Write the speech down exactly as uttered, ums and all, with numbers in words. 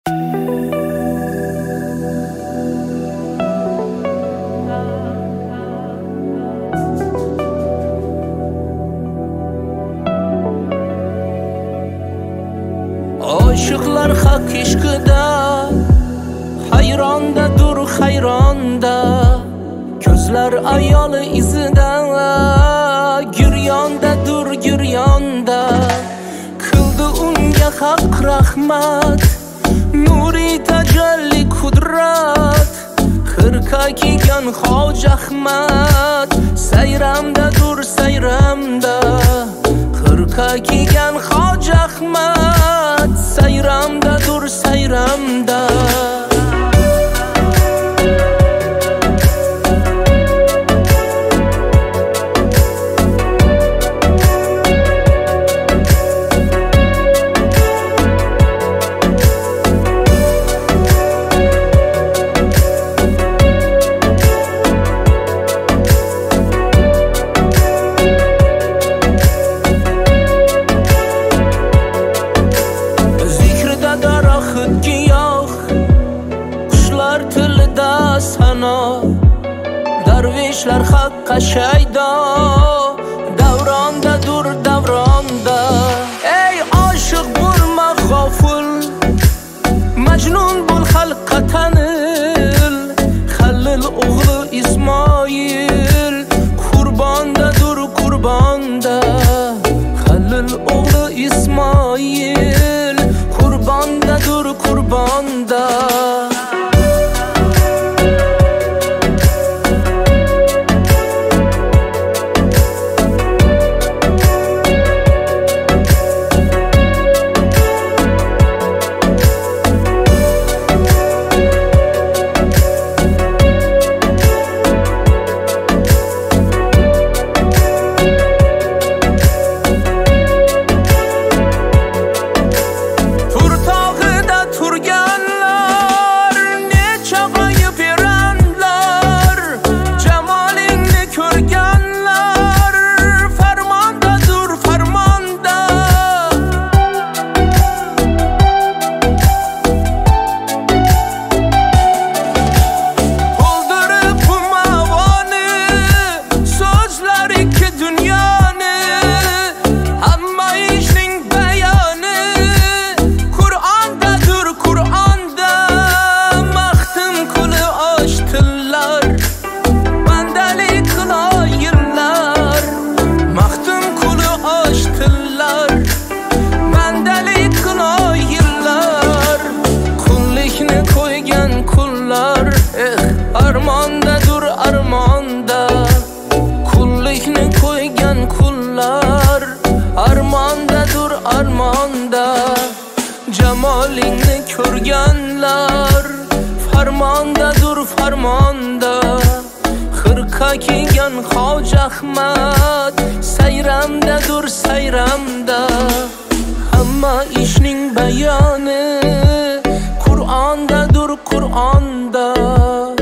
Aşıqlar haq ishqida hayrondadur hayronda, ko'zlar ayol izida giryondadur giryonda. Qildi unga haq rahmat, nuri tajalli qudrat, xirqa kiygan Hoji Ahmad sayramdadur sayramda. Xirqa kiygan Hoji Ahmad sayramdadur sayramda. Darvishlar haqqa shaydo, davronda dur davronda. Ey oshiq bo'lma g'ofil, majnun bo'l xalqqa tanil. Halil o'g'li Ismoil qurbonda dur qurbonda. Halil o'g'li Ismoil qurbonda dur qurbonda. Armonda dur armonda, qullikni qo'ygan qullar. Armonda dur armonda, jamolingni ko'rganlar. Farmonda dur farmonda, xirqa kiygan Hoji Ahmad sayramda dur sayramda. Hamma ishning bayoni Qur'onda dur Qur'onda.